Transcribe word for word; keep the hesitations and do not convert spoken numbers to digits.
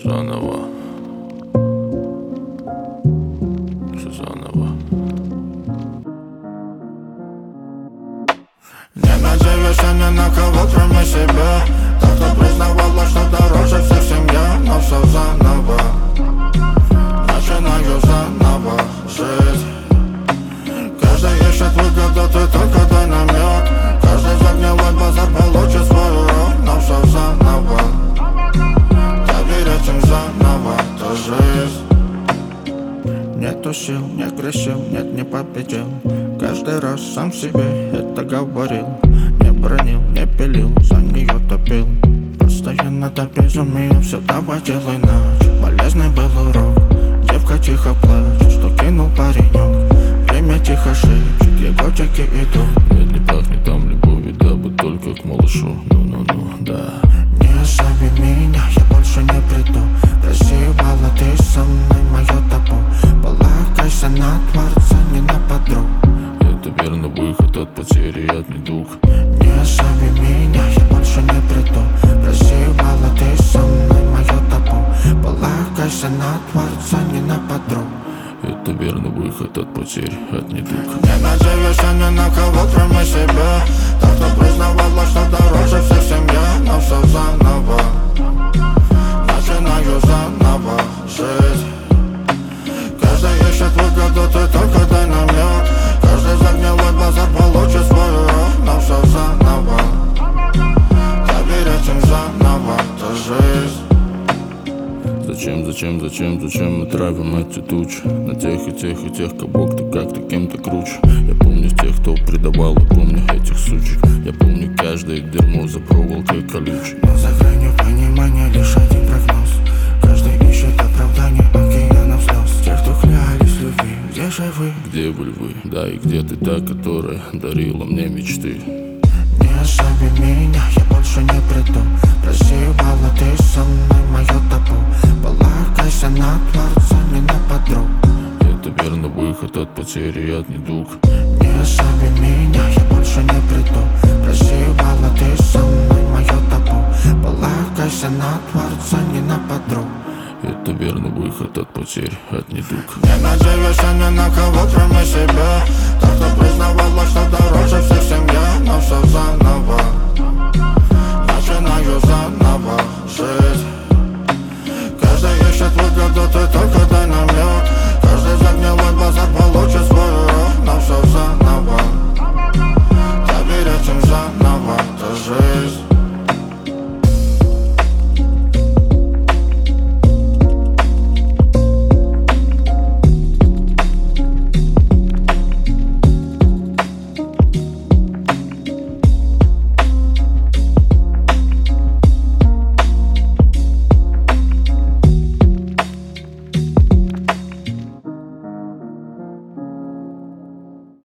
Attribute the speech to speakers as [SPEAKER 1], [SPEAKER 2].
[SPEAKER 1] Заново. Все заново.
[SPEAKER 2] Не надеюсь ни на кого, кроме себя. Так кто признавала, что дороже всех семья. Но все заново. Начинаю заново жить. Каждый ищет выгоду, ты только дай намек. Каждый загнилой базар получит свой урок. Но все заново. Доверять им заново, это жизнь. Нету сил, не грешил, нет, не победил. Каждый раз сам себе это говорил. Не бронил, не пилил, за нее топил. Постоянно до безумия, все давай делай иначе. Полезный был урок, девка тихо плачет, что кинул паренек. Время тихо шепчет, его чеки идут.
[SPEAKER 1] Нет, не пахнет там любовью, да бы только к малышу. Ну-ну-ну, да.
[SPEAKER 2] Не остави меня, я больше не приду. Прозевала ты со мной мое табу. Полагайся на Творца, не на подруг.
[SPEAKER 1] Это верно выход от потери, от недуг.
[SPEAKER 2] Не остави меня, я больше не приду. Прозевала ты со мной мое табу. Полагайся на Творца, не на подруг.
[SPEAKER 1] Это верно выход от потерь, от недуг.
[SPEAKER 2] Не надеюсь ни на кого, кроме себя. Так кто признавала, что дороже всех семья. Но все заново. Начинаю заново жить. Каждый ищет выгоду, ты только дай намек. Каждый загнилой базар получит свой урок. Но все заново. Доверять им заново, это жизнь.
[SPEAKER 1] Зачем, зачем, зачем, зачем мы травим эти тучи? На тех и тех и тех, кого ты как-то кем-то круче. Я помню тех, кто предавал, и помню этих сучек. Я помню каждое дерьмо за проволокой колючей.
[SPEAKER 2] Но за гранью понимания лишь один прогноз. Каждый ищет оправдание океанов слез. Те, кто клялись любви, где же вы?
[SPEAKER 1] Где вы львы? Да, и где ты та, которая дарила мне мечты?
[SPEAKER 2] Не остави меня, я больше не приду. Прозевала ты со мной мое табу. Полагайся на Творца, не на подруг.
[SPEAKER 1] Это верно выход от потери, от недуг.
[SPEAKER 2] Не остави меня, я больше не приду. Прозевала ты со мной мое табу. Полагайся на Творца, не на подруг.
[SPEAKER 1] Это верно выход от потерь, от недуг.
[SPEAKER 2] Не надеюсь ни на кого, кроме себя. Так кто признавала, что дороже всех семья. Но все заново.